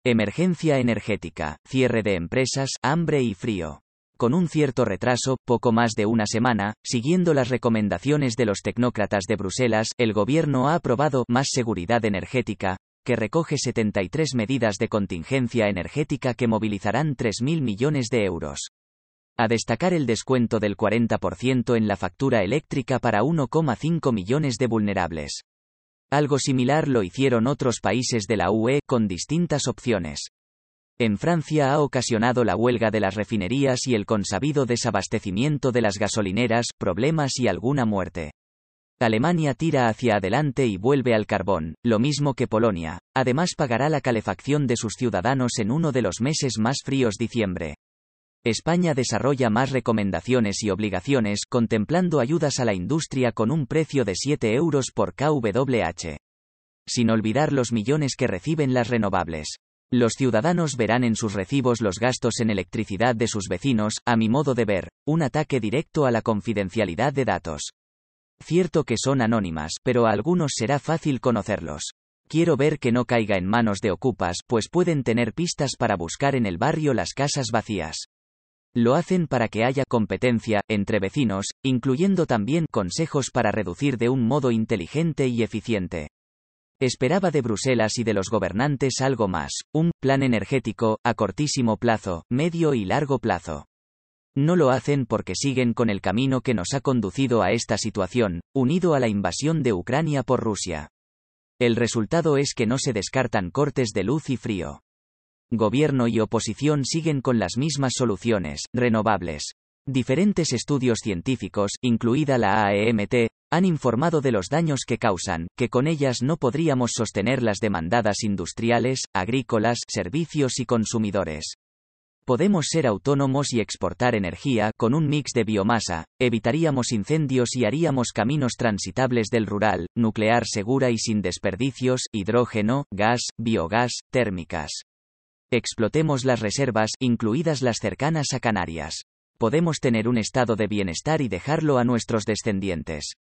Emergencia energética, cierre de empresas, hambre y frío. Con un cierto retraso, poco más de una semana, siguiendo las recomendaciones de los tecnócratas de Bruselas, el gobierno ha aprobado Más seguridad energética, que recoge 73 medidas de contingencia energética que movilizarán 3.000 millones de euros. A destacar el descuento del 40% en la factura eléctrica para 1,5 millones de vulnerables. Algo similar lo hicieron otros países de la UE, con distintas opciones. En Francia ha ocasionado la huelga de las refinerías y el consabido desabastecimiento de las gasolineras, problemas y alguna muerte. Alemania tira hacia adelante y vuelve al carbón, lo mismo que Polonia. Además pagará la calefacción de sus ciudadanos en uno de los meses más fríos, diciembre. España desarrolla más recomendaciones y obligaciones, contemplando ayudas a la industria con un precio de 7 euros por kWh. Sin olvidar los millones que reciben las renovables. Los ciudadanos verán en sus recibos los gastos en electricidad de sus vecinos, a mi modo de ver, un ataque directo a la confidencialidad de datos. Cierto que son anónimas, pero a algunos será fácil conocerlos. Quiero ver que no caiga en manos de ocupas, pues pueden tener pistas para buscar en el barrio las casas vacías. Lo hacen para que haya competencia entre vecinos, incluyendo también consejos para reducir de un modo inteligente y eficiente. Esperaba de Bruselas y de los gobernantes algo más, un plan energético, a cortísimo plazo, medio y largo plazo. No lo hacen porque siguen con el camino que nos ha conducido a esta situación, unido a la invasión de Ucrania por Rusia. El resultado es que no se descartan cortes de luz y frío. Gobierno y oposición siguen con las mismas soluciones, renovables. Diferentes estudios científicos, incluida la AEMT, han informado de los daños que causan, que con ellas no podríamos sostener las demandadas industriales, agrícolas, servicios y consumidores. Podemos ser autónomos y exportar energía, con un mix de biomasa, evitaríamos incendios y haríamos caminos transitables del rural, nuclear segura y sin desperdicios, hidrógeno, gas, biogás, térmicas. Explotemos las reservas, incluidas las cercanas a Canarias. Podemos tener un estado de bienestar y dejarlo a nuestros descendientes.